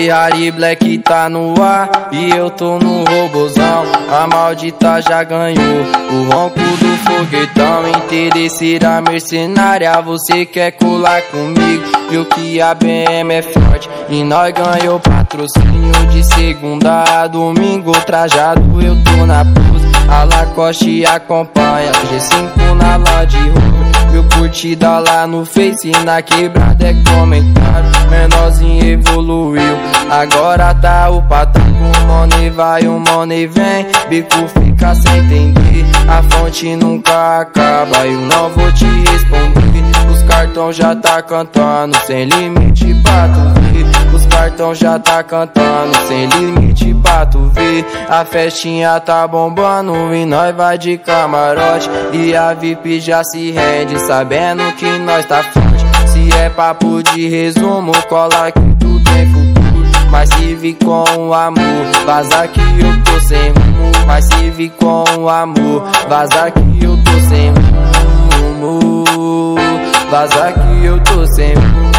Ferrari Black tá no ar e eu tô no robozão. A maldita já ganhou o ronco do foguetão. Interesseira mercenária, você quer colar comigo? Viu que a BM é forte e nós ganhou patrocínio. De segunda a domingo trajado eu tô na pose. A Lacoste acompanha, G5 na Land Rover. Viu curtida lá no Face, na quebrada é comentário. Menorzinho evoluiu, agora tá o patrão. O money vai, o money vem, bico fica sem entender. A fonte nunca acaba, eu não vou te responder. Os cartões já tá cantando, sem limite pra tu ver. Os cartões já tá cantando, sem limite pra tu ver. A festinha tá bombando e nós vai de camarote. E a VIP já se rende, sabendo que nós tá forte. Se é papo de resumo, cola que tu tem futuro. Mas se vir com o amor, vaza que eu tô sem rumo. Mas se vir com o amor, vaza que eu tô sem rumo. Vaza que eu tô sem rumo.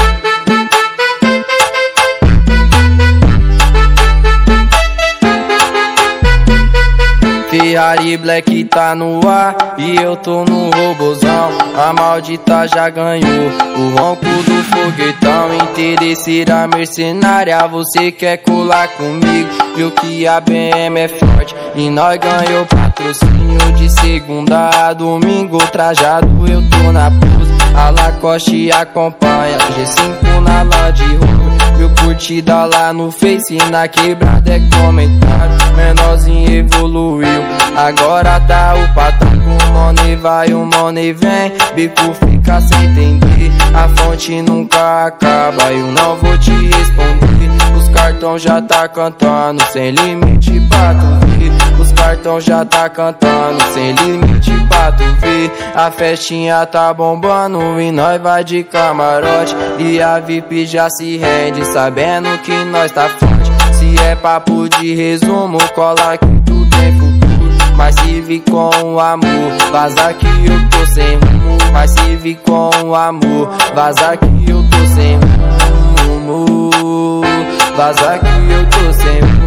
Ferrari Black tá no ar e eu tô no robozão. A maldita já ganhou o ronco do foguetão. Interesseira mercenária, você quer colar comigo? Viu que a BM é forte e nós ganhou patrocínio. De segunda a domingo trajado eu tô na pose. A Lacoste acompanha, G5 na Land Rover. Viu curtida lá no Face, na quebrada é comentário. Menorzinho evoluiu, agora tá o patrão. O money vai, o money vem, bico fica sem entender. A fonte nunca acaba, eu não vou te responder. Os cartões já tá cantando, sem limite pra tu ver. Os cartões já tá cantando, sem limite pra tu ver. A festinha tá bombando e nós vai de camarote. E a VIP já se rende, sabendo que nós tá forte. Se é papo de resumo, cola que tu tem futuro. Mas se vir com o amor, vaza que eu tô sem rumo. Mas se vir com o amor, vaza que eu tô sem rumo. Vaza que eu tô sem rumo.